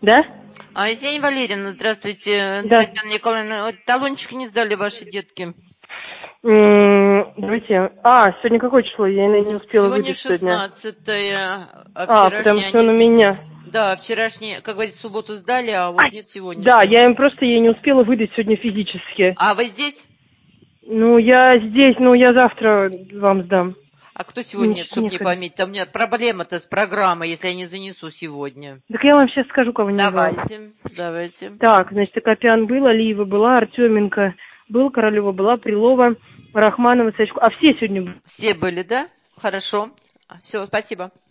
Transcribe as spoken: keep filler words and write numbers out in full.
Да? А, Есения Валерьевна, здравствуйте. Да. Татьяна Николаевна, талончики не сдали ваши детки. М, Давайте. А, сегодня какое число? Я не успела Сегодня выдать сегодня. шестнадцатое, а А, потому вчерашние что он они... у меня. Да, вчерашние, как говорится, в субботу сдали, а вот Ай! нет Да, сегодняшнего. я им просто ей не успела выдать сегодня физически. А вы здесь? Ну, я здесь, ну, я завтра вам сдам. А кто сегодня нет, Ничего чтобы не некогда. пометить? Там у меня проблема-то с программой, если я не занесу сегодня. Так я вам сейчас скажу, кого не было. Давайте, давайте. Так, значит, Акопян был, Алиева была, Артеменко был, Королева была, Прилова, Рахманова, Сачко. А все сегодня были. Все были, да? Хорошо. Все, спасибо.